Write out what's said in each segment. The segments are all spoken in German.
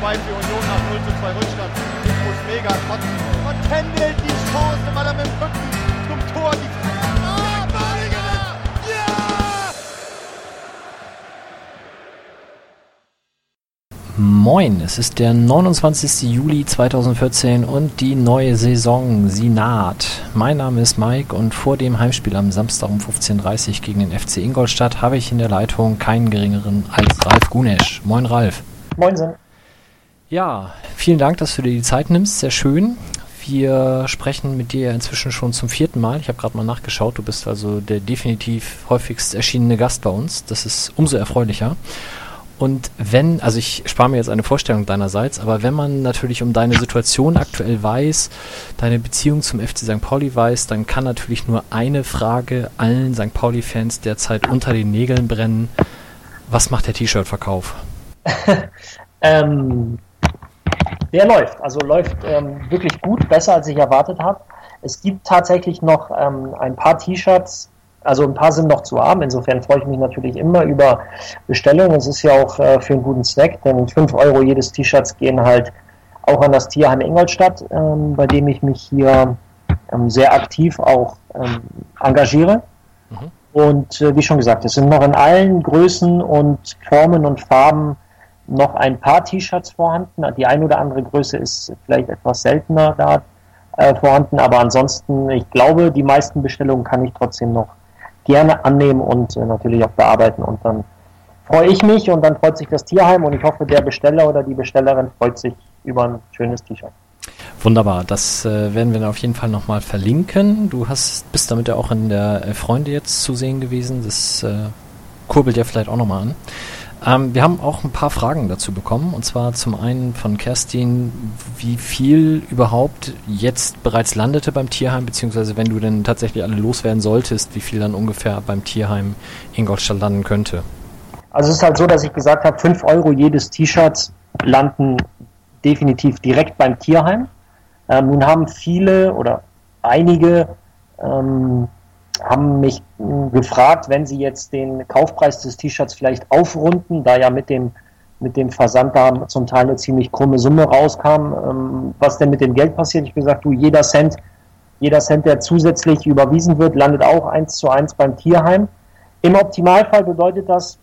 2 für Union nach 0:2 Rückstand. Ich muss mega kotzen. Und Kendall die Chance, weil er mit dem Rücken zum Tor die Moin, es ist der 29. Juli 2014 und die neue Saison, sie naht. Mein Name ist Mike und vor dem Heimspiel am Samstag um 15:30 Uhr gegen den FC Ingolstadt habe ich in der Leitung keinen geringeren als Ralf Gunesch. Moin Ralf. Moinsen. Ja, vielen Dank, dass du dir die Zeit nimmst, sehr schön. Wir sprechen mit dir inzwischen schon zum 4. Mal. Ich habe gerade mal nachgeschaut, du bist also der definitiv häufigst erschienene Gast bei uns. Das ist umso erfreulicher. Und also ich spare mir jetzt eine Vorstellung deinerseits, aber wenn man natürlich um deine Situation aktuell weiß, deine Beziehung zum FC St. Pauli weiß, dann kann natürlich nur eine Frage allen St. Pauli-Fans derzeit unter den Nägeln brennen. Was macht der T-Shirt-Verkauf? Der läuft wirklich gut, besser als ich erwartet habe. Es gibt tatsächlich noch ein paar T-Shirts, also ein paar sind noch zu haben, insofern freue ich mich natürlich immer über Bestellungen. Es ist ja auch für einen guten Zweck, denn 5 € jedes T-Shirts gehen halt auch an das Tierheim Ingolstadt, bei dem ich mich hier sehr aktiv auch engagiere. Mhm. Und wie schon gesagt, es sind noch in allen Größen und Formen und Farben noch ein paar T-Shirts vorhanden. Die eine oder andere Größe ist vielleicht etwas seltener da vorhanden, aber ansonsten, ich glaube, die meisten Bestellungen kann ich trotzdem noch gerne annehmen und natürlich auch bearbeiten. Und dann freue ich mich und dann freut sich das Tierheim und ich hoffe, der Besteller oder die Bestellerin freut sich über ein schönes T-Shirt. Wunderbar, das werden wir dann auf jeden Fall nochmal verlinken. Du bist damit ja auch in der Freunde jetzt zu sehen gewesen. Das kurbelt ja vielleicht auch nochmal an. Wir haben auch ein paar Fragen dazu bekommen, und zwar zum einen von Kerstin, wie viel überhaupt jetzt bereits landete beim Tierheim, beziehungsweise wenn du denn tatsächlich alle loswerden solltest, wie viel dann ungefähr beim Tierheim Ingolstadt landen könnte. Also es ist halt so, dass ich gesagt habe, 5 € jedes T-Shirt landen definitiv direkt beim Tierheim. Nun haben viele oder einige haben mich gefragt, wenn sie jetzt den Kaufpreis des T-Shirts vielleicht aufrunden, da ja mit dem Versand da zum Teil eine ziemlich krumme Summe rauskam, was denn mit dem Geld passiert. Ich habe gesagt, jeder Cent, der zusätzlich überwiesen wird, landet auch 1:1 beim Tierheim. Im Optimalfall bedeutet das,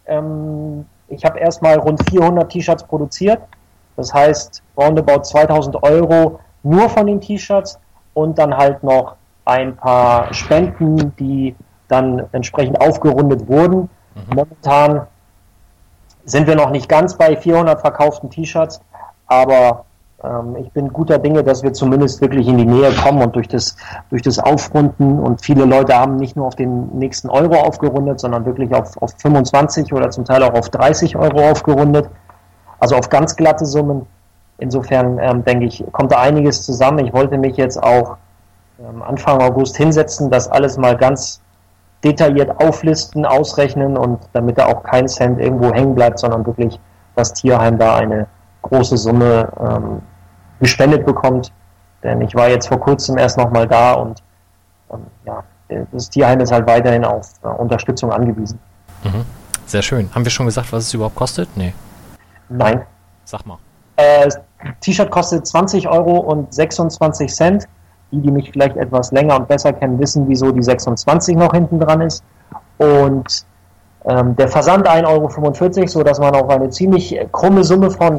ich habe erstmal rund 400 T-Shirts produziert, das heißt roundabout 2.000 € nur von den T-Shirts und dann halt noch ein paar Spenden, die dann entsprechend aufgerundet wurden. Mhm. Momentan sind wir noch nicht ganz bei 400 verkauften T-Shirts, aber ich bin guter Dinge, dass wir zumindest wirklich in die Nähe kommen und durch das Aufrunden, und viele Leute haben nicht nur auf den nächsten Euro aufgerundet, sondern wirklich auf 25 oder zum Teil auch auf 30 € aufgerundet, also auf ganz glatte Summen. Insofern denke ich, kommt da einiges zusammen. Ich wollte mich jetzt auch Anfang August hinsetzen, das alles mal ganz detailliert auflisten, ausrechnen, und damit da auch kein Cent irgendwo hängen bleibt, sondern wirklich das Tierheim da eine große Summe gespendet bekommt. Denn ich war jetzt vor kurzem erst nochmal da und das Tierheim ist halt weiterhin auf Unterstützung angewiesen. Mhm. Sehr schön. Haben wir schon gesagt, was es überhaupt kostet? Nee. Nein. Sag mal. Das T-Shirt kostet 20,26 €. Die mich vielleicht etwas länger und besser kennen, wissen, wieso die 26 noch hinten dran ist. Und der Versand 1,45 €, so dass man auf eine ziemlich krumme Summe von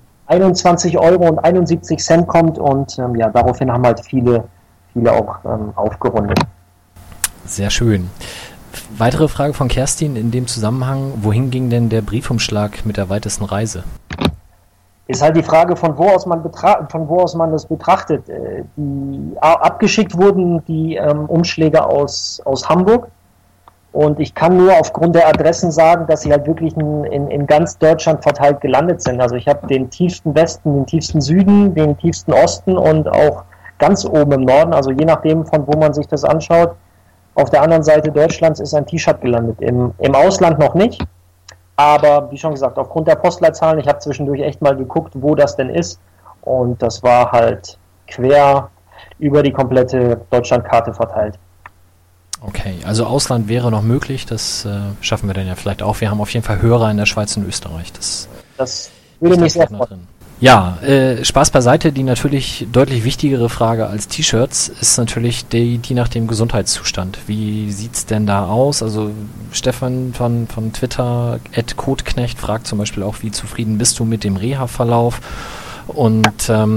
21,71 € kommt. Und daraufhin haben halt viele auch aufgerundet. Sehr schön. Weitere Frage von Kerstin in dem Zusammenhang: Wohin ging denn der Briefumschlag mit der weitesten Reise? Ist halt die Frage, von wo aus man das betrachtet. Abgeschickt wurden die Umschläge aus Hamburg, und ich kann nur aufgrund der Adressen sagen, dass sie halt wirklich in ganz Deutschland verteilt gelandet sind. Also ich habe den tiefsten Westen, den tiefsten Süden, den tiefsten Osten und auch ganz oben im Norden, also je nachdem, von wo man sich das anschaut. Auf der anderen Seite Deutschlands ist ein T-Shirt gelandet, im Ausland noch nicht. Aber wie schon gesagt, aufgrund der Postleitzahlen, ich habe zwischendurch echt mal geguckt, wo das denn ist. Und das war halt quer über die komplette Deutschlandkarte verteilt. Okay, also Ausland wäre noch möglich, das schaffen wir dann ja vielleicht auch. Wir haben auf jeden Fall Hörer in der Schweiz und Österreich. Das Würde mich sehr freuen. Ja, Spaß beiseite. Die natürlich deutlich wichtigere Frage als T-Shirts ist natürlich die nach dem Gesundheitszustand. Wie sieht's denn da aus? Also Stefan von Twitter @Codeknecht fragt zum Beispiel auch, wie zufrieden bist du mit dem Reha-Verlauf? Und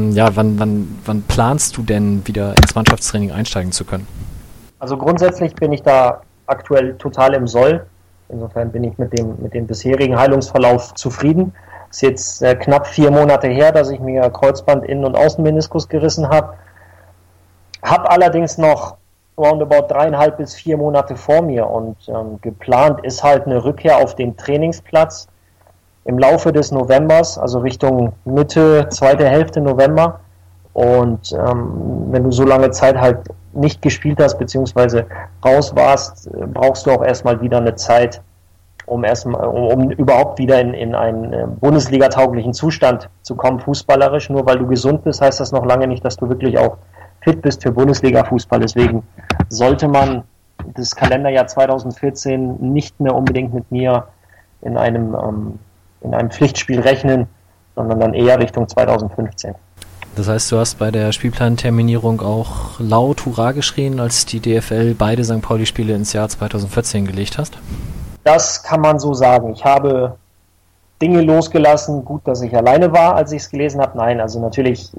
wann planst du denn wieder ins Mannschaftstraining einsteigen zu können? Also grundsätzlich bin ich da aktuell total im Soll. Insofern bin ich mit dem bisherigen Heilungsverlauf zufrieden. Ist jetzt knapp 4 Monate her, dass ich mir Kreuzband, Innen- und Außenmeniskus gerissen habe. Hab allerdings noch roundabout 3,5 bis 4 Monate vor mir und geplant ist halt eine Rückkehr auf den Trainingsplatz im Laufe des Novembers, also Richtung Mitte, zweite Hälfte November. Und wenn du so lange Zeit halt nicht gespielt hast, beziehungsweise raus warst, brauchst du auch erstmal wieder eine Zeit, um überhaupt wieder in einen Bundesliga-tauglichen Zustand zu kommen, fußballerisch. Nur weil du gesund bist, heißt das noch lange nicht, dass du wirklich auch fit bist für Bundesliga-Fußball. Deswegen sollte man das Kalenderjahr 2014 nicht mehr unbedingt mit mir in einem Pflichtspiel rechnen, sondern dann eher Richtung 2015. Das heißt, du hast bei der Spielplanterminierung auch laut Hurra geschrien, als die DFL beide St. Pauli-Spiele ins Jahr 2014 gelegt hast? Das kann man so sagen. Ich habe Dinge losgelassen. Gut, dass ich alleine war, als ich es gelesen habe. Nein, also natürlich,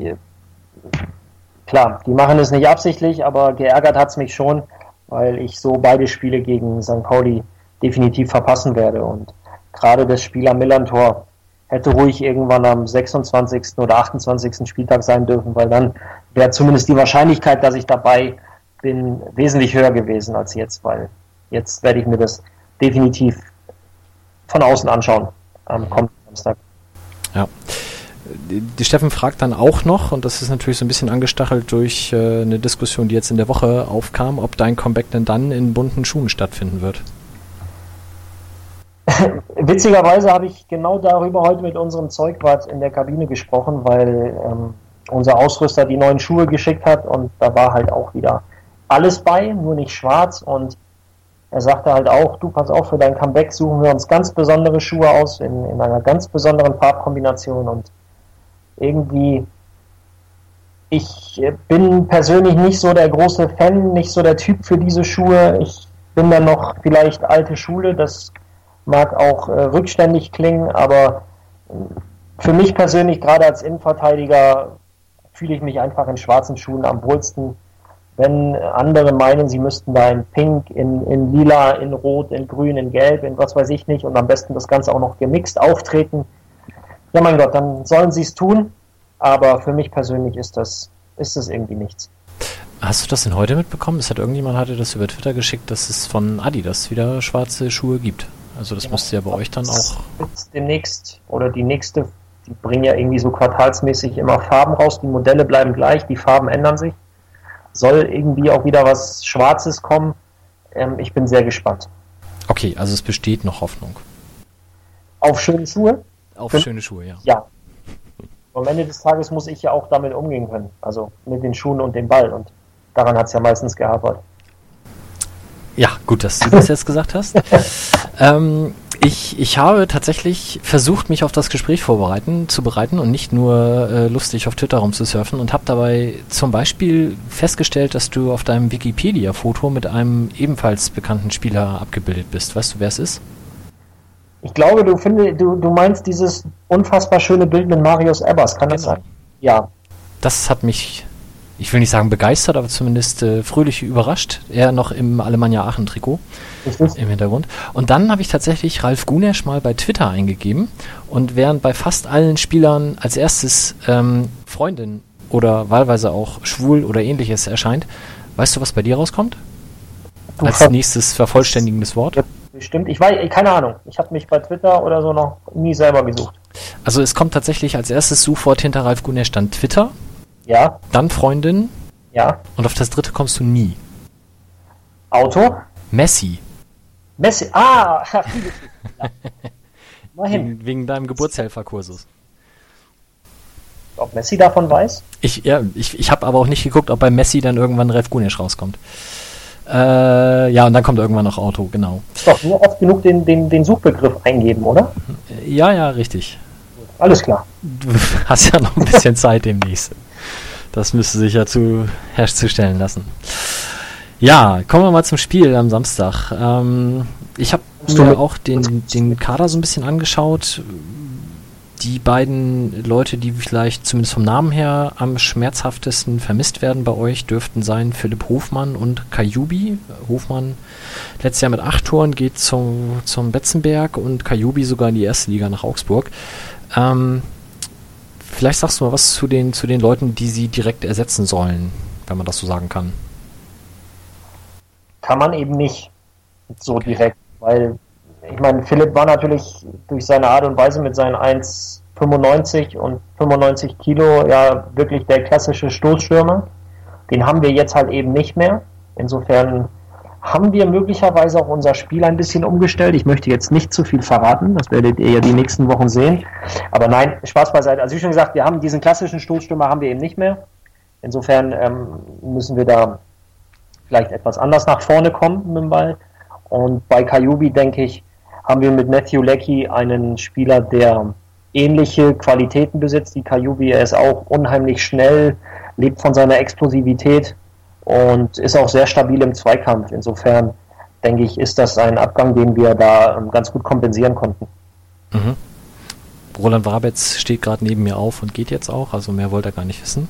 klar, die machen es nicht absichtlich, aber geärgert hat es mich schon, weil ich so beide Spiele gegen St. Pauli definitiv verpassen werde. Und gerade das Spiel am Millantor hätte ruhig irgendwann am 26. oder 28. Spieltag sein dürfen, weil dann wäre zumindest die Wahrscheinlichkeit, dass ich dabei bin, wesentlich höher gewesen als jetzt, weil jetzt werde ich mir das definitiv von außen anschauen am kommenden Samstag. Ja. Die Steffen fragt dann auch noch, und das ist natürlich so ein bisschen angestachelt durch eine Diskussion, die jetzt in der Woche aufkam, ob dein Comeback denn dann in bunten Schuhen stattfinden wird. Witzigerweise habe ich genau darüber heute mit unserem Zeugwart in der Kabine gesprochen, weil unser Ausrüster die neuen Schuhe geschickt hat und da war halt auch wieder alles bei, nur nicht schwarz, und er sagte halt auch, du pass auf, für dein Comeback suchen wir uns ganz besondere Schuhe aus, in einer ganz besonderen Farbkombination, und irgendwie, ich bin persönlich nicht so der große Fan, nicht so der Typ für diese Schuhe. Ich bin dann noch vielleicht alte Schule, das mag auch rückständig klingen, aber für mich persönlich, gerade als Innenverteidiger, fühle ich mich einfach in schwarzen Schuhen am wohlsten. Wenn andere meinen, sie müssten da in Pink, in Lila, in Rot, in Grün, in Gelb, in was weiß ich nicht, und am besten das Ganze auch noch gemixt auftreten, ja mein Gott, dann sollen sie es tun, aber für mich persönlich ist das irgendwie nichts. Hast du das denn heute mitbekommen? Hatte das über Twitter geschickt, dass es von Adidas wieder schwarze Schuhe gibt. Also das müsste ja bei euch dann auch... Demnächst, oder die nächste, die bringen ja irgendwie so quartalsmäßig immer Farben raus, die Modelle bleiben gleich, die Farben ändern sich. Soll irgendwie auch wieder was Schwarzes kommen. Ich bin sehr gespannt. Okay, also es besteht noch Hoffnung. Auf schöne Schuhe? Auf schöne Schuhe, ja. Ja. Am Ende des Tages muss ich ja auch damit umgehen können. Also mit den Schuhen und dem Ball. Und daran hat es ja meistens gehapert. Ja, gut, dass du das jetzt gesagt hast. Ich habe tatsächlich versucht, mich auf das Gespräch zu bereiten und nicht nur lustig auf Twitter rumzusurfen, und habe dabei zum Beispiel festgestellt, dass du auf deinem Wikipedia-Foto mit einem ebenfalls bekannten Spieler abgebildet bist. Weißt du, wer es ist? Ich glaube, du meinst dieses unfassbar schöne Bild mit Marius Ebbers, kann das sein? Ja. Das hat mich, ich will nicht sagen begeistert, aber zumindest fröhlich überrascht. Er noch im Alemannia Aachen-Trikot im Hintergrund. Und dann habe ich tatsächlich Ralf Gunesch mal bei Twitter eingegeben, und während bei fast allen Spielern als erstes Freundin oder wahlweise auch schwul oder ähnliches erscheint, weißt du, was bei dir rauskommt? Als nächstes vervollständigendes Wort? Bestimmt. Ich weiß, keine Ahnung. Ich habe mich bei Twitter oder so noch nie selber gesucht. Also es kommt tatsächlich als erstes Suchwort hinter Ralf Gunesch dann Twitter. Ja. Dann Freundin. Ja. Und auf das dritte kommst du nie. Auto? Messi. Messi. Ah! Immerhin. Wegen deinem Geburtshelferkursus. Ob Messi davon weiß? Ich habe aber auch nicht geguckt, ob bei Messi dann irgendwann Ralf Gunesch rauskommt. Ja, und dann kommt irgendwann noch Auto, genau. Doch, nur oft genug den Suchbegriff eingeben, oder? Ja, richtig. Alles klar. Du hast ja noch ein bisschen Zeit demnächst. Das müsste sich ja herzustellen lassen. Ja, kommen wir mal zum Spiel am Samstag. Ich habe mir auch den Kader so ein bisschen angeschaut. Die beiden Leute, die vielleicht zumindest vom Namen her am schmerzhaftesten vermisst werden bei euch, dürften sein Philipp Hofmann und Kajubi. Hofmann letztes Jahr mit 8 Toren geht zum Betzenberg und Kajubi sogar in die erste Liga nach Augsburg. Vielleicht sagst du mal was zu den Leuten, die sie direkt ersetzen sollen, wenn man das so sagen kann. Kann man eben nicht so direkt, weil ich meine, Philipp war natürlich durch seine Art und Weise mit seinen 1,95 und 95 Kilo ja wirklich der klassische Stoßstürmer. Den haben wir jetzt halt eben nicht mehr. Insofern haben wir möglicherweise auch unser Spiel ein bisschen umgestellt. Ich möchte jetzt nicht zu viel verraten, das werdet ihr ja die nächsten Wochen sehen. Aber nein, Spaß beiseite. Also wie schon gesagt, wir haben diesen klassischen Stoßstürmer haben wir eben nicht mehr. Insofern müssen wir da vielleicht etwas anders nach vorne kommen mit dem Ball. Und bei Kajubi, denke ich, haben wir mit Matthew Leckie einen Spieler, der ähnliche Qualitäten besitzt wie Kajubi. Er ist auch unheimlich schnell, lebt von seiner Explosivität und ist auch sehr stabil im Zweikampf. Insofern, denke ich, ist das ein Abgang, den wir da ganz gut kompensieren konnten. Mhm. Roland Wabetz steht gerade neben mir auf und geht jetzt auch, also mehr wollte er gar nicht wissen.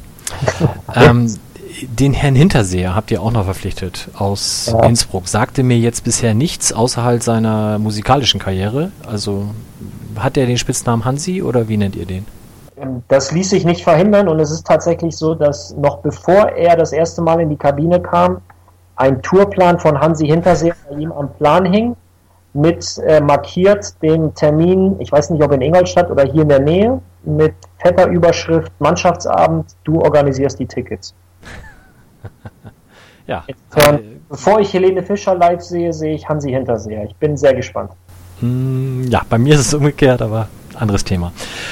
Den Herrn Hinterseher habt ihr auch noch verpflichtet aus Innsbruck. Sagte mir jetzt bisher nichts außerhalb seiner musikalischen Karriere. Also hat er den Spitznamen Hansi oder wie nennt ihr den? Das ließ sich nicht verhindern und es ist tatsächlich so, dass noch bevor er das erste Mal in die Kabine kam, ein Tourplan von Hansi Hinterseher bei ihm am Plan hing, mit markiert den Termin, ich weiß nicht ob in Ingolstadt oder hier in der Nähe, mit fetter Überschrift Mannschaftsabend, du organisierst die Tickets. Ja. Bevor ich Helene Fischer live sehe, sehe ich Hansi Hinterseher. Ich bin sehr gespannt. Ja, bei mir ist es umgekehrt, aber anderes Thema.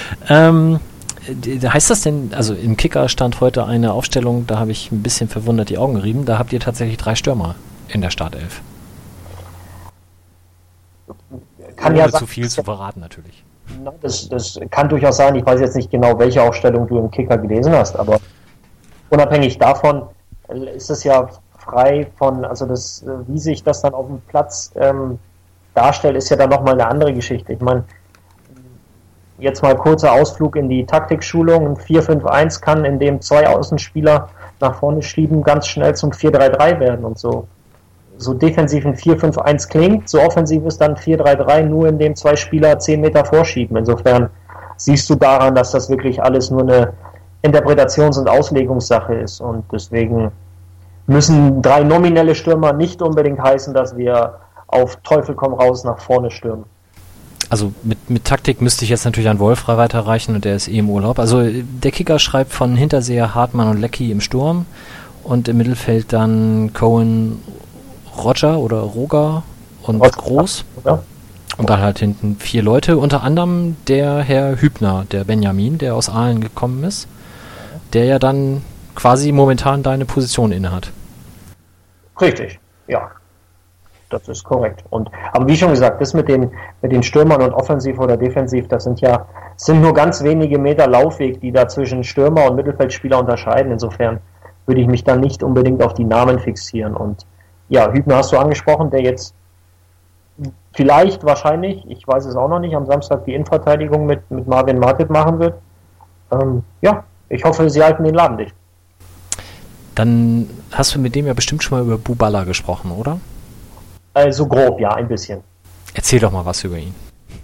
Heißt das denn, also im Kicker stand heute eine Aufstellung, da habe ich ein bisschen verwundert die Augen gerieben, da habt ihr tatsächlich 3 Stürmer in der Startelf. Kann ja zu viel zu verraten natürlich. Das kann durchaus sein, ich weiß jetzt nicht genau, welche Aufstellung du im Kicker gelesen hast, aber unabhängig davon ist es ja frei von, also das, wie sich das dann auf dem Platz darstellt, ist ja dann nochmal eine andere Geschichte. Ich meine, jetzt mal kurzer Ausflug in die Taktikschulung. Ein 4-5-1 kann, in dem 2 Außenspieler nach vorne schieben, ganz schnell zum 4-3-3 werden und so. So defensiv ein 4-5-1 klingt, so offensiv ist dann 4-3-3, nur in dem 2 Spieler 10 Meter vorschieben. Insofern siehst du daran, dass das wirklich alles nur eine Interpretations- und Auslegungssache ist und deswegen müssen 3 nominelle Stürmer nicht unbedingt heißen, dass wir auf Teufel komm raus nach vorne stürmen. Also mit Taktik müsste ich jetzt natürlich an Wolf weiterreichen und der ist im Urlaub. Also der Kicker schreibt von Hinterseher, Hartmann und Leckie im Sturm und im Mittelfeld dann Cohen, Roger oder Roger und Groß. Ja. Und dann halt hinten 4 Leute, unter anderem der Herr Hübner, der Benjamin, der aus Aalen gekommen ist, der ja dann quasi momentan deine Position innehat. Richtig, ja. Das ist korrekt. Aber wie schon gesagt, das mit den Stürmern und offensiv oder defensiv, das sind nur ganz wenige Meter Laufweg, die da zwischen Stürmer und Mittelfeldspieler unterscheiden. Insofern würde ich mich dann nicht unbedingt auf die Namen fixieren. Und ja, Hübner hast du angesprochen, der jetzt vielleicht, wahrscheinlich, ich weiß es auch noch nicht, am Samstag die Innenverteidigung mit Marvin Martip machen wird. Ja, ich hoffe, sie halten den Laden dicht. Dann hast du mit dem ja bestimmt schon mal über Bubala gesprochen, oder? Also grob, ja, ein bisschen. Erzähl doch mal was über ihn.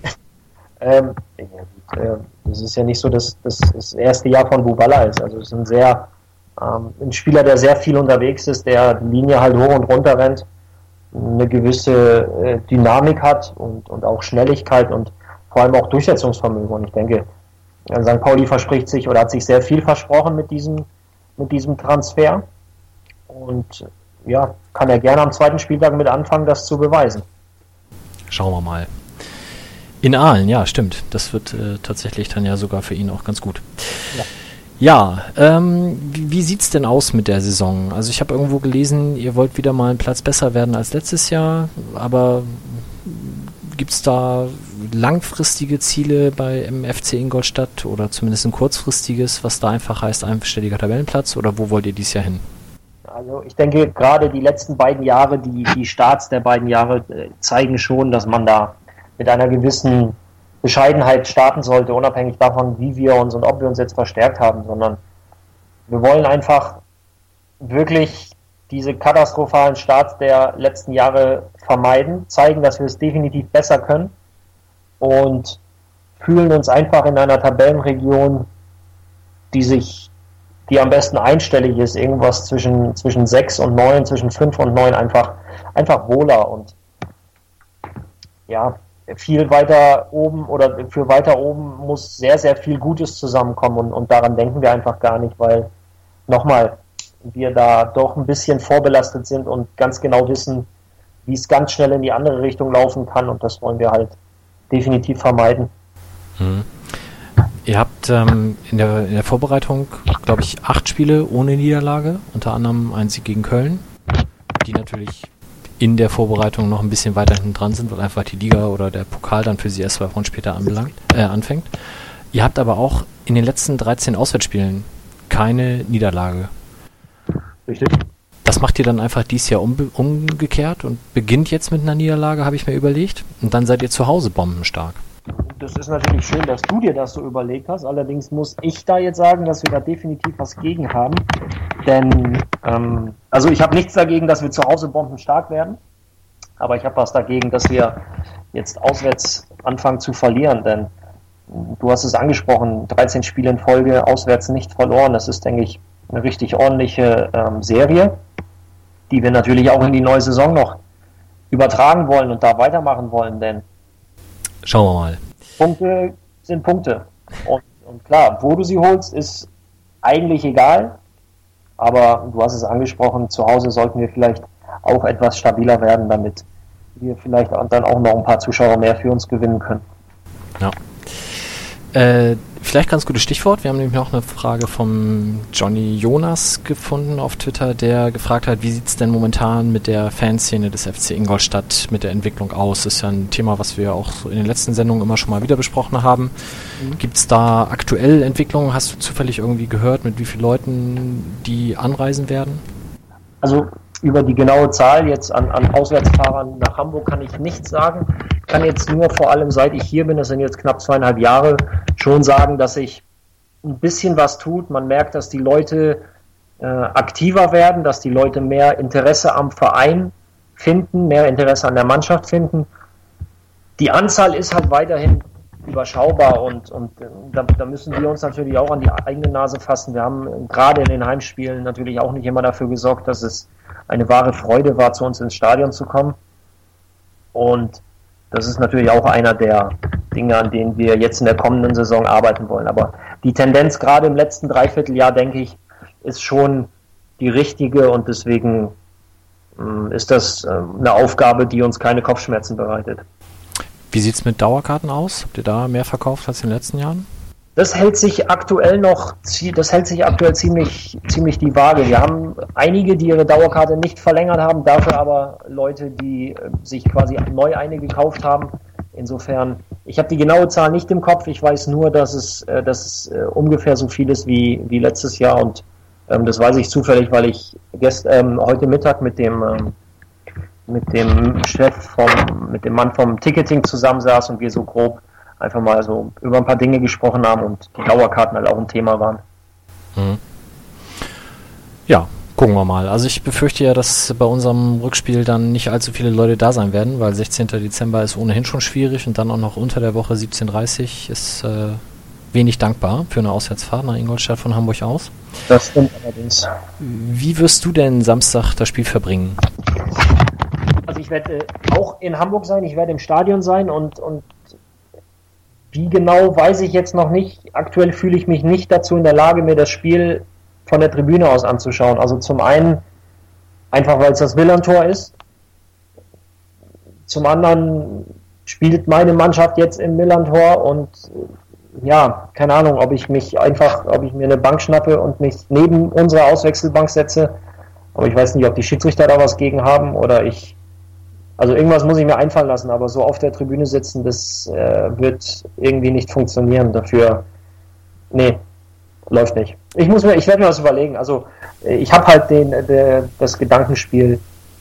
Das ist ja nicht so, dass das erste Jahr von Bubala ist. Also es ist ein Spieler, der sehr viel unterwegs ist, der die Linie halt hoch und runter rennt, eine gewisse Dynamik hat und auch Schnelligkeit und vor allem auch Durchsetzungsvermögen. Und ich denke, St. Pauli verspricht sich oder hat sich sehr viel versprochen mit diesem Transfer. Und ja, kann er gerne am 2. Spieltag mit anfangen, das zu beweisen. Schauen wir mal. In Aalen, ja, stimmt. Das wird tatsächlich dann ja sogar für ihn auch ganz gut. Ja, wie sieht's denn aus mit der Saison? Also ich habe irgendwo gelesen, ihr wollt wieder mal einen Platz besser werden als letztes Jahr, aber gibt's da langfristige Ziele beim FC Ingolstadt oder zumindest ein kurzfristiges, was da einfach heißt, einstelliger Tabellenplatz, oder wo wollt ihr dieses Jahr hin? Also ich denke, gerade die letzten beiden Jahre, die Starts der beiden Jahre zeigen schon, dass man da mit einer gewissen Bescheidenheit starten sollte, unabhängig davon, wie wir uns und ob wir uns jetzt verstärkt haben, sondern wir wollen einfach wirklich diese katastrophalen Starts der letzten Jahre vermeiden, zeigen, dass wir es definitiv besser können und fühlen uns einfach in einer Tabellenregion, die am besten einstellig ist, irgendwas zwischen 6 und 9, zwischen 5 und 9 einfach wohler und ja, viel weiter oben oder für weiter oben muss sehr, sehr viel Gutes zusammenkommen und daran denken wir einfach gar nicht, weil nochmal, wir da doch ein bisschen vorbelastet sind und ganz genau wissen, wie es ganz schnell in die andere Richtung laufen kann und das wollen wir halt definitiv vermeiden. Ihr habt in der Vorbereitung, glaube ich, 8 Spiele ohne Niederlage, unter anderem ein Sieg gegen Köln, die natürlich in der Vorbereitung noch ein bisschen weiter hinten dran sind, weil einfach die Liga oder der Pokal dann für sie erst 2 Wochen später anfängt. Ihr habt aber auch in den letzten 13 Auswärtsspielen keine Niederlage. Richtig. Das macht ihr dann einfach dieses Jahr umgekehrt und beginnt jetzt mit einer Niederlage, habe ich mir überlegt, und dann seid ihr zu Hause bombenstark. Das ist natürlich schön, dass du dir das so überlegt hast. Allerdings muss ich da jetzt sagen, dass wir da definitiv was gegen haben. Denn, also ich habe nichts dagegen, dass wir zu Hause bombenstark werden. Aber ich habe was dagegen, dass wir jetzt auswärts anfangen zu verlieren. Denn du hast es angesprochen, 13 Spiele in Folge auswärts nicht verloren. Das ist, denke ich, eine richtig ordentliche Serie, die wir natürlich auch in die neue Saison noch übertragen wollen und da weitermachen wollen. Denn schauen wir mal. Punkte sind Punkte. Und klar, wo du sie holst, ist eigentlich egal. Aber du hast es angesprochen, zu Hause sollten wir vielleicht auch etwas stabiler werden, damit wir vielleicht dann auch noch ein paar Zuschauer mehr für uns gewinnen können. Ja. Vielleicht ganz gutes Stichwort. Wir haben nämlich noch eine Frage vom Johnny Jonas gefunden auf Twitter, der gefragt hat, wie sieht es denn momentan mit der Fanszene des FC Ingolstadt, mit der Entwicklung aus? Das ist ja ein Thema, was wir auch so in den letzten Sendungen immer schon mal wieder besprochen haben. Gibt es da aktuell Entwicklungen? Hast du zufällig irgendwie gehört, mit wie vielen Leuten die anreisen werden? Also über die genaue Zahl jetzt an Auswärtsfahrern nach Hamburg kann ich nichts sagen. Ich kann jetzt nur vor allem, seit ich hier bin, das sind jetzt knapp 2,5 Jahre, schon sagen, dass sich ein bisschen was tut. Man merkt, dass die Leute aktiver werden, dass die Leute mehr Interesse am Verein finden, mehr Interesse an der Mannschaft finden. Die Anzahl ist halt weiterhin überschaubar und da müssen wir uns natürlich auch an die eigene Nase fassen. Wir haben gerade in den Heimspielen natürlich auch nicht immer dafür gesorgt, dass es eine wahre Freude war, zu uns ins Stadion zu kommen. Und das ist natürlich auch einer der Dinge, an denen wir jetzt in der kommenden Saison arbeiten wollen. Aber die Tendenz gerade im letzten Dreivierteljahr, denke ich, ist schon die richtige und deswegen ist das eine Aufgabe, die uns keine Kopfschmerzen bereitet. Wie sieht es mit Dauerkarten aus? Habt ihr da mehr verkauft als in den letzten Jahren? Das hält sich aktuell ziemlich die Waage. Wir haben einige, die ihre Dauerkarte nicht verlängert haben, dafür aber Leute, die sich quasi neu eine gekauft haben. Insofern, ich habe die genaue Zahl nicht im Kopf. Ich weiß nur, dass es ungefähr so viel ist wie letztes Jahr und das weiß ich zufällig, weil ich heute Mittag mit dem Mann vom Ticketing zusammensaß und wir so grob einfach mal so über ein paar Dinge gesprochen haben und die Dauerkarten halt auch ein Thema waren. Ja, gucken wir mal. Also ich befürchte ja, dass bei unserem Rückspiel dann nicht allzu viele Leute da sein werden, weil 16. Dezember ist ohnehin schon schwierig und dann auch noch unter der Woche 17:30 ist wenig dankbar für eine Auswärtsfahrt nach Ingolstadt von Hamburg aus. Das stimmt allerdings. Wie wirst du denn Samstag das Spiel verbringen? Also ich werde auch in Hamburg sein, ich werde im Stadion sein und wie genau, weiß ich jetzt noch nicht. Aktuell fühle ich mich nicht dazu in der Lage, mir das Spiel von der Tribüne aus anzuschauen. Also zum einen einfach, weil es das Millerntor ist. Zum anderen spielt meine Mannschaft jetzt im Millerntor und ja, keine Ahnung, ob ich mir eine Bank schnappe und mich neben unsere Auswechselbank setze. Aber ich weiß nicht, ob die Schiedsrichter da was gegen haben oder ich Also irgendwas muss ich mir einfallen lassen, aber so auf der Tribüne sitzen, das wird irgendwie nicht funktionieren. Dafür, nee, läuft nicht. Ich werde mir was überlegen. Also ich habe halt das Gedankenspiel,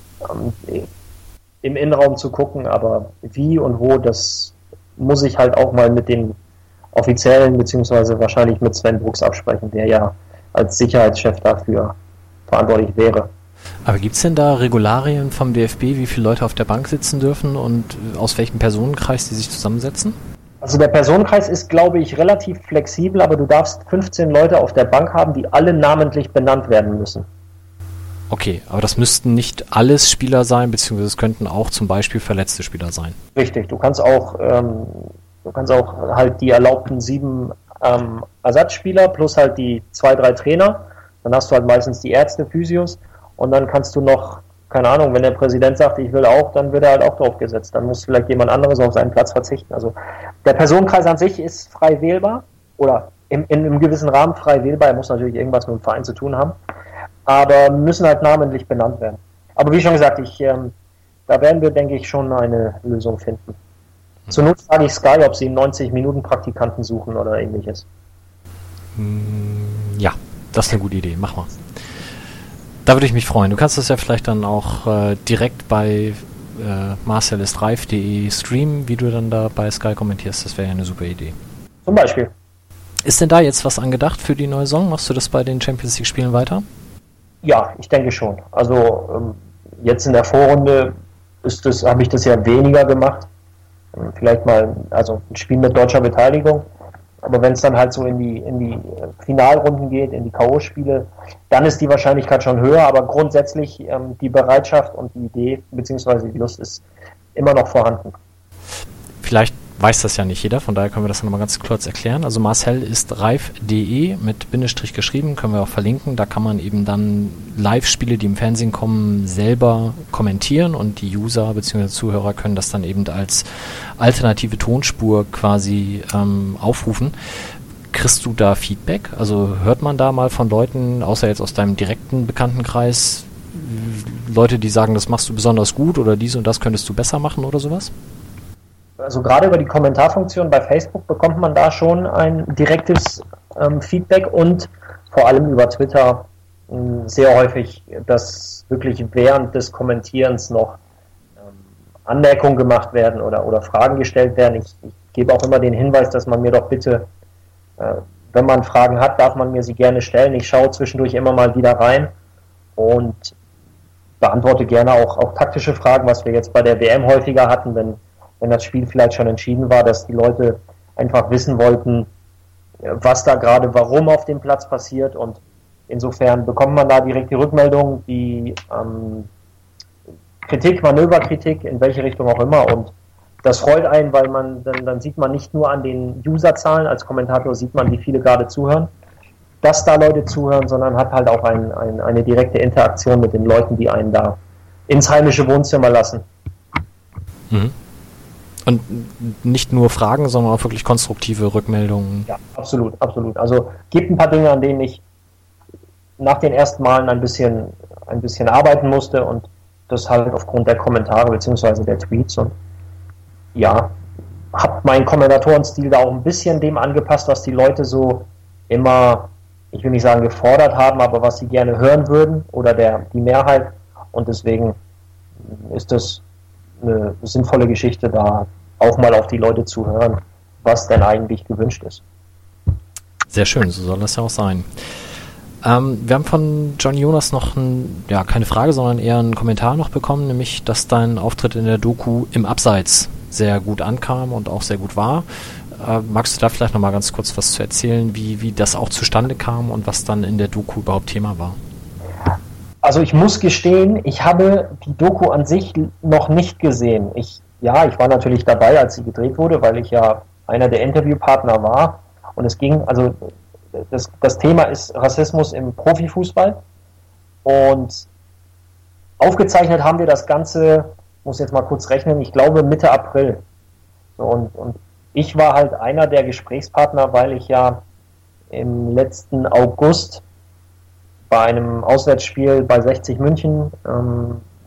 im Innenraum zu gucken, aber wie und wo, das muss ich halt auch mal mit den Offiziellen beziehungsweise wahrscheinlich mit Sven Brooks absprechen, der ja als Sicherheitschef dafür verantwortlich wäre. Aber gibt es denn da Regularien vom DFB, wie viele Leute auf der Bank sitzen dürfen und aus welchem Personenkreis die sich zusammensetzen? Also der Personenkreis ist, glaube ich, relativ flexibel, aber du darfst 15 Leute auf der Bank haben, die alle namentlich benannt werden müssen. Okay, aber das müssten nicht alles Spieler sein, beziehungsweise es könnten auch zum Beispiel verletzte Spieler sein. Richtig, du kannst auch halt die erlaubten 7 Ersatzspieler plus halt die 2, 3 Trainer. Dann hast du halt meistens die Ärzte, Physios und dann kannst du noch, keine Ahnung, wenn der Präsident sagt, ich will auch, dann wird er halt auch drauf gesetzt. Dann muss vielleicht jemand anderes auf seinen Platz verzichten. Also der Personenkreis an sich ist frei wählbar oder in einem gewissen Rahmen frei wählbar. Er muss natürlich irgendwas mit dem Verein zu tun haben, aber müssen halt namentlich benannt werden. Aber wie schon gesagt, da werden wir, denke ich, schon eine Lösung finden. Zur Not frage ich Sky, ob sie 90-Minuten-Praktikanten suchen oder ähnliches. Ja, das ist eine gute Idee. Mach mal. Da würde ich mich freuen. Du kannst das ja vielleicht dann auch direkt bei marcelistreif.de streamen, wie du dann da bei Sky kommentierst. Das wäre ja eine super Idee. Zum Beispiel. Ist denn da jetzt was angedacht für die neue Saison? Machst du das bei den Champions League-Spielen weiter? Ja, ich denke schon. Also jetzt in der Vorrunde habe ich das ja weniger gemacht. Vielleicht mal, also ein Spiel mit deutscher Beteiligung. Aber wenn es dann halt so in die Finalrunden geht, in die K.O.-Spiele, dann ist die Wahrscheinlichkeit schon höher. Aber grundsätzlich die Bereitschaft und die Idee bzw. die Lust ist immer noch vorhanden. Vielleicht weiß das ja nicht jeder, von daher können wir das nochmal ganz kurz erklären. Also Marcel ist reif.de mit Bindestrich geschrieben, können wir auch verlinken. Da kann man eben dann Live-Spiele, die im Fernsehen kommen, selber kommentieren und die User bzw. Zuhörer können das dann eben als alternative Tonspur quasi aufrufen. Kriegst du da Feedback? Also hört man da mal von Leuten, außer jetzt aus deinem direkten Bekanntenkreis, Leute, die sagen, das machst du besonders gut oder dies und das könntest du besser machen oder sowas? Also gerade über die Kommentarfunktion bei Facebook bekommt man da schon ein direktes Feedback und vor allem über Twitter sehr häufig, dass wirklich während des Kommentierens noch Anmerkungen gemacht werden oder Fragen gestellt werden. Ich gebe auch immer den Hinweis, dass man mir doch bitte, wenn man Fragen hat, darf man mir sie gerne stellen. Ich schaue zwischendurch immer mal wieder rein und beantworte gerne auch taktische Fragen, was wir jetzt bei der WM häufiger hatten, wenn das Spiel vielleicht schon entschieden war, dass die Leute einfach wissen wollten, was da gerade, warum auf dem Platz passiert und insofern bekommt man da direkt die Rückmeldung, die Kritik, Manöverkritik, in welche Richtung auch immer und das freut einen, weil man dann sieht man nicht nur an den Userzahlen, als Kommentator sieht man, wie viele gerade zuhören, dass da Leute zuhören, sondern hat halt auch eine direkte Interaktion mit den Leuten, die einen da ins heimische Wohnzimmer lassen. Mhm. Und nicht nur Fragen, sondern auch wirklich konstruktive Rückmeldungen. Ja, absolut, absolut. Also gibt ein paar Dinge, an denen ich nach den ersten Malen ein bisschen arbeiten musste und das halt aufgrund der Kommentare bzw. der Tweets und ja, habe meinen Kommentatorenstil da auch ein bisschen dem angepasst, was die Leute so immer, ich will nicht sagen gefordert haben, aber was sie gerne hören würden oder die Mehrheit und deswegen ist das eine sinnvolle Geschichte, da auch mal auf die Leute zu hören, was denn eigentlich gewünscht ist. Sehr schön, so soll das ja auch sein. Wir haben von Johnny Jonas noch keine Frage, sondern eher einen Kommentar noch bekommen, nämlich, dass dein Auftritt in der Doku im Abseits sehr gut ankam und auch sehr gut war. Magst du da vielleicht nochmal ganz kurz was zu erzählen, wie das auch zustande kam und was dann in der Doku überhaupt Thema war? Also ich muss gestehen, ich habe die Doku an sich noch nicht gesehen. Ich war natürlich dabei, als sie gedreht wurde, weil ich ja einer der Interviewpartner war. Und es ging, also das Thema ist Rassismus im Profifußball. Und aufgezeichnet haben wir das Ganze, muss jetzt mal kurz rechnen, ich glaube Mitte April. Und ich war halt einer der Gesprächspartner, weil ich ja im letzten August bei einem Auswärtsspiel bei 60 München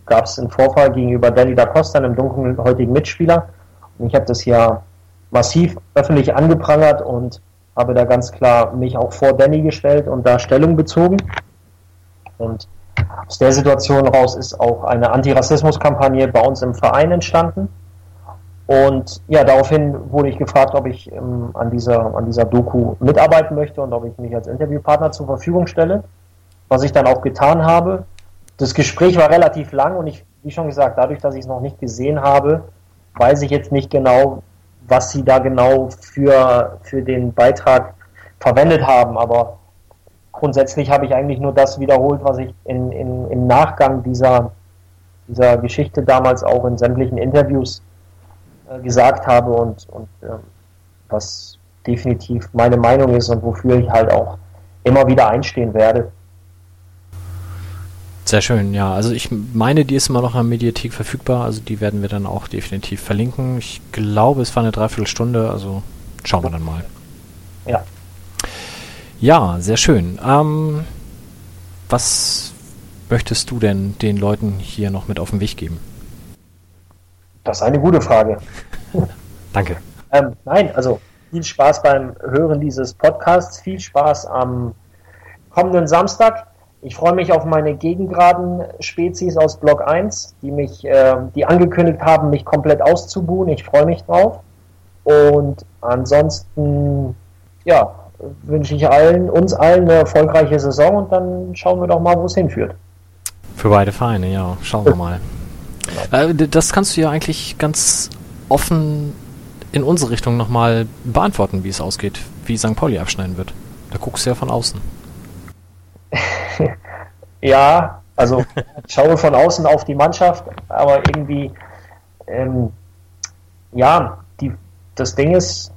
gab es einen Vorfall gegenüber Danny da Costa, einem dunkelhäutigen Mitspieler. Und ich habe das hier massiv öffentlich angeprangert und habe da ganz klar mich auch vor Danny gestellt und da Stellung bezogen. Und aus der Situation raus ist auch eine Antirassismus-Kampagne bei uns im Verein entstanden. Und ja, daraufhin wurde ich gefragt, ob ich an dieser Doku mitarbeiten möchte und ob ich mich als Interviewpartner zur Verfügung stelle, was ich dann auch getan habe. Das Gespräch war relativ lang und ich, wie schon gesagt, dadurch, dass ich es noch nicht gesehen habe, weiß ich jetzt nicht genau, was sie da genau für den Beitrag verwendet haben, aber grundsätzlich habe ich eigentlich nur das wiederholt, was ich im Nachgang dieser Geschichte damals auch in sämtlichen Interviews gesagt habe und was definitiv meine Meinung ist und wofür ich halt auch immer wieder einstehen werde. Sehr schön, ja. Also ich meine, die ist immer noch am Mediathek verfügbar, also die werden wir dann auch definitiv verlinken. Ich glaube, es war eine Dreiviertelstunde, also schauen wir dann mal. Ja. Ja, sehr schön. Was möchtest du denn den Leuten hier noch mit auf den Weg geben? Das ist eine gute Frage. Danke. Nein, also viel Spaß beim Hören dieses Podcasts, viel Spaß am kommenden Samstag. Ich freue mich auf meine gegengraden Spezies aus Block 1, die angekündigt haben, mich komplett auszubuhen. Ich freue mich drauf. Und ansonsten, ja, wünsche ich uns allen eine erfolgreiche Saison und dann schauen wir doch mal, wo es hinführt. Für beide Vereine, ja. Schauen wir mal. Das kannst du ja eigentlich ganz offen in unsere Richtung nochmal beantworten, wie es ausgeht, wie St. Pauli abschneiden wird. Da guckst du ja von außen. Ja, also ich schaue von außen auf die Mannschaft, aber irgendwie, das Ding ist,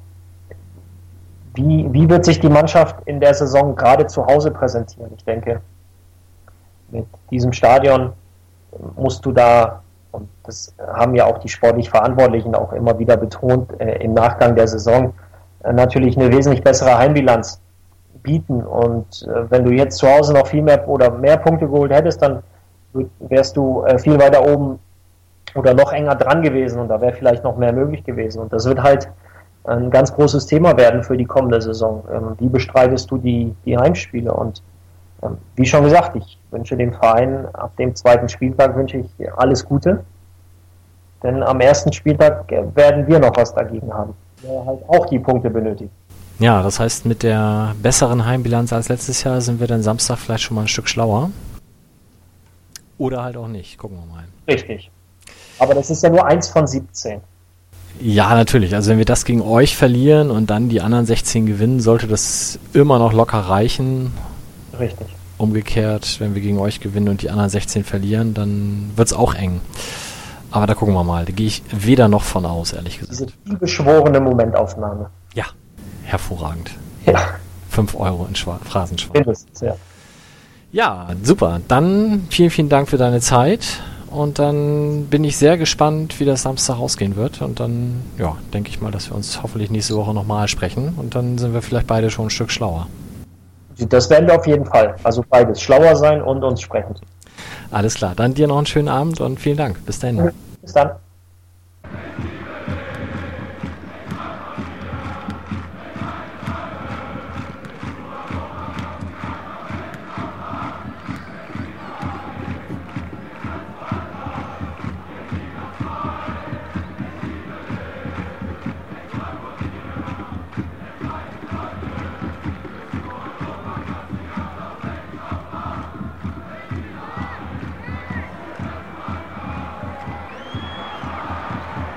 wie wird sich die Mannschaft in der Saison gerade zu Hause präsentieren? Ich denke, mit diesem Stadion musst du da, und das haben ja auch die sportlich Verantwortlichen auch immer wieder betont, im Nachgang der Saison natürlich eine wesentlich bessere Heimbilanz bieten. Und wenn du jetzt zu Hause noch viel mehr Punkte geholt hättest, dann wärst du viel weiter oben oder noch enger dran gewesen und da wäre vielleicht noch mehr möglich gewesen. Und das wird halt ein ganz großes Thema werden für die kommende Saison. Wie bestreitest du die Heimspiele? Und wie schon gesagt, ich wünsche dem Verein ab dem zweiten Spieltag wünsche ich alles Gute. Denn am ersten Spieltag werden wir noch was dagegen haben, der halt auch die Punkte benötigt. Ja, das heißt, mit der besseren Heimbilanz als letztes Jahr sind wir dann Samstag vielleicht schon mal ein Stück schlauer. Oder halt auch nicht. Gucken wir mal. Richtig. Aber das ist ja nur 1 von 17. Ja, natürlich. Also wenn wir das gegen euch verlieren und dann die anderen 16 gewinnen, sollte das immer noch locker reichen. Richtig. Umgekehrt, wenn wir gegen euch gewinnen und die anderen 16 verlieren, dann wird es auch eng. Aber da gucken wir mal. Da gehe ich weder noch von aus, ehrlich gesagt. Diese vielbeschworene Momentaufnahme. Ja, hervorragend. Ja. 5 Euro in Phrasenschwarz. Mindestens, ja. Ja, super. Dann vielen, vielen Dank für deine Zeit. Und dann bin ich sehr gespannt, wie das Samstag ausgehen wird. Und dann, ja, denke ich mal, dass wir uns hoffentlich nächste Woche nochmal sprechen. Und dann sind wir vielleicht beide schon ein Stück schlauer. Das werden wir auf jeden Fall. Also beides. Schlauer sein und uns sprechen. Alles klar. Dann dir noch einen schönen Abend und vielen Dank. Bis dahin. Bis dann.